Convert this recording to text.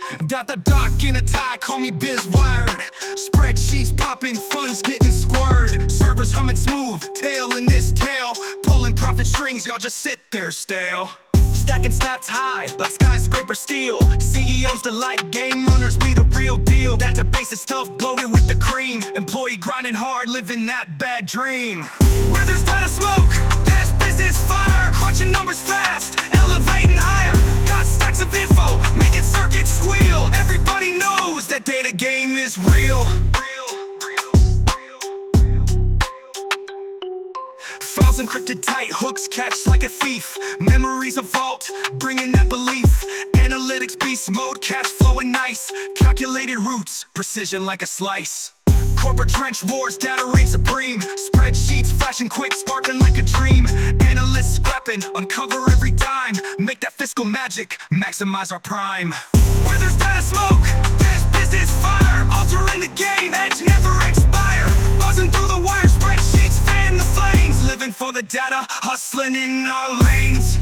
Got the doc in a tie, call me Bizwired. Spreadsheets popping, funds getting squirted. Servers humming smooth, tail in this tail. Pulling profit strings, y'all just sit there stale. Stacking stats high, like skyscraper steel. CEOs delight, game runners be the real deal. Database is tough, bloated with the cream. Employee grinding hard, living that bad dream. Where there's data smoke, there's business fire. Crunching numbers fast, elevating higher. Got stacks of info, making circuits squeal. Everybody knows that data game is real. Files encrypted tight, hooks catch like a thief. Memories a vault, bringing that belief. Analytics beast mode, cash flowing nice. Calculated routes, precision like a slice. Corporate trench wars, data reign supreme. Spreadsheets flashing quick, sparkling like a dream. Analysts scrapping, uncover every dime. Make that fiscal magic, maximize our prime. Where there's data smoke, there's business fire. Altering the game, edge never expire. Buzzing through the wire, spreadsheets fan the flames. Living for the data, hustling in our lanes.